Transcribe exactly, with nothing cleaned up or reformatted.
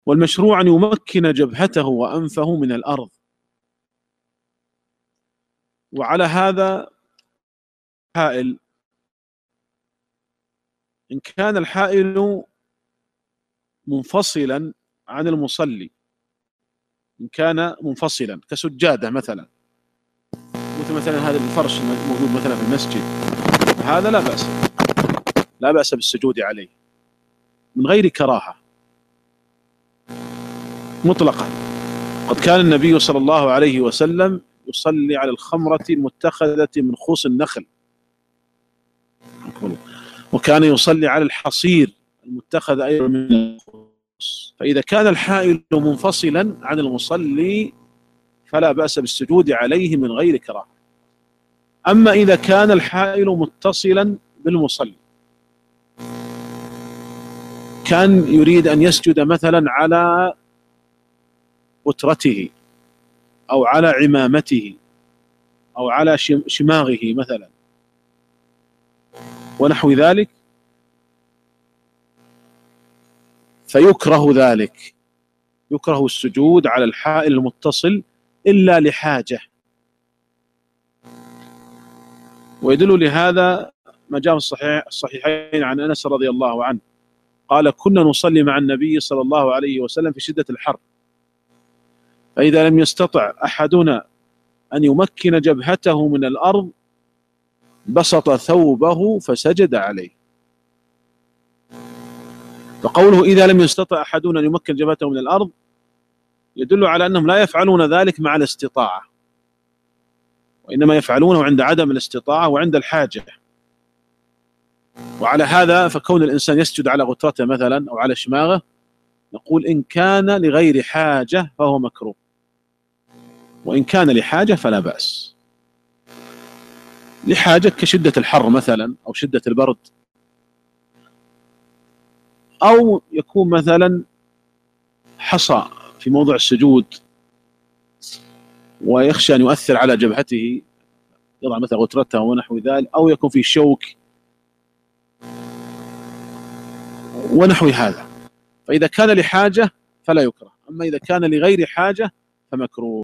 والمشروع أن يمكن جبهته وأنفه من الأرض. وعلى هذا حائل، إن كان الحائل منفصلا عن المصلي، إن كان منفصلا كسجادة مثلا، مثل مثلا هذا الفرش الموجود مثلا في المسجد، هذا لا بأس لا بأس بالسجود عليه من غير كراهة مطلقا. قد كان النبي صلى الله عليه وسلم يصلي على الخمرة المتخذة من خوص النخل، وكان يصلي على الحصير المتخذ أيضا من الخوص. فإذا كان الحائل منفصلا عن المصلي فلا بأس بالسجود عليه من غير كراهة. أما إذا كان الحائل متصلا بالمصلي، كان يريد أن يسجد مثلا على وترته أو على عمامته أو على شماغه مثلا ونحو ذلك، فيكره ذلك، يكره السجود على الحائل المتصل إلا لحاجة. ويدل لهذا ما جاء في الصحيح الصحيحين عن أنس رضي الله عنه قال: كنا نصلي مع النبي صلى الله عليه وسلم في شدة الحر، فإذا لم يستطع أحدنا أن يمكن جبهته من الأرض بسط ثوبه فسجد عليه. فقوله إذا لم يستطع أحدنا أن يمكن جبهته من الأرض يدل على أنهم لا يفعلون ذلك مع الاستطاعة، وإنما يفعلونه عند عدم الاستطاعة وعند الحاجة. وعلى هذا فكون الإنسان يسجد على غترته مثلا أو على شماغه، نقول إن كان لغير حاجة فهو مكروه، وإن كان لحاجة فلا بأس. لحاجة كشدة الحر مثلا أو شدة البرد، أو يكون مثلا حصى في موضع السجود ويخشى أن يؤثر على جبهته، يضع مثلا غترته ونحو ذلك، أو يكون في شوك ونحو هذا. فإذا كان لحاجة فلا يكره، أما إذا كان لغير حاجة فمكروه.